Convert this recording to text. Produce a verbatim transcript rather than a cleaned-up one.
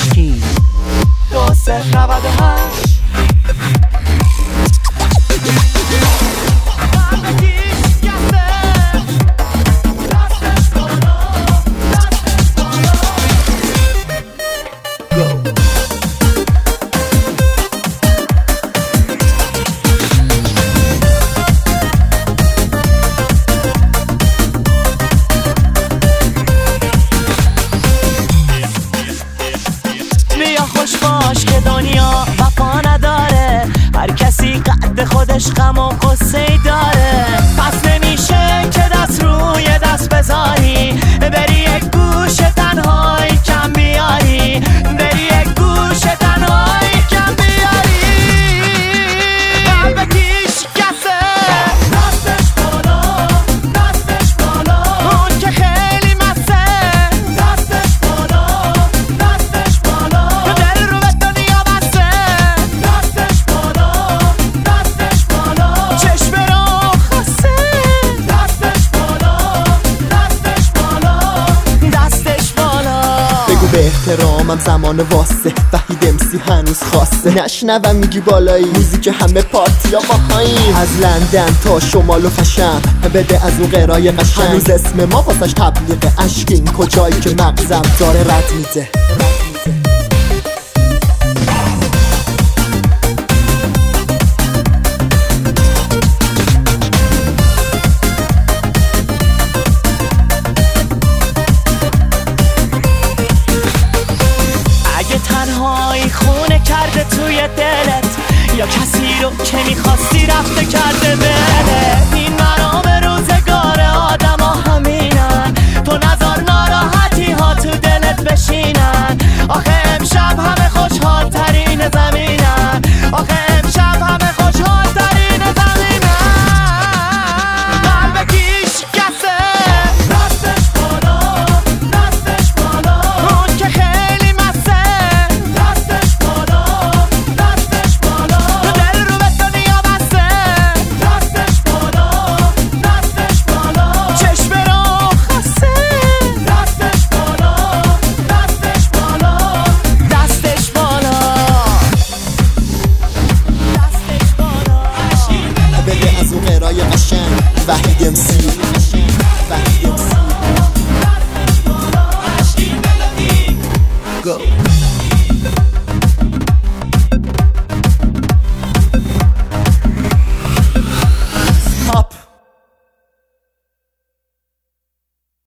اشکی دو سه نود و هشت خوش باش که دنیا وفا نداره، هر کسی قد خودش غم و قصه داره. پس نمیشه که دست روی دست بذاری، بری یک گوش تنهایی کم بیاری، بری یک گوش تنهایی کم بیاری. قلب کی شکسته دستش بالا، دستش بالا، اون که خیلی مسته دستش بالا، دستش بالا، دل رو به دنیا بسته دستش بالا، دستش بالا، چشم رو خسته دستش بالا، دستش بالا، دستش بالا. بگو به احترامم زمان واسه وحید امسی هنوز خواسته، نشنوم میگی بالایی موزیک همه پارتیا باهاییم، از لندن تا شمال و خشم بده از اون قرای قشنگ، هنوز اسم ما واسش تبلیغ اشکین کجایی که مغزم داره رد میده. تنهایی خونه کرده توی دلت، یا کسی رو که میخواستی رفته کرده بره.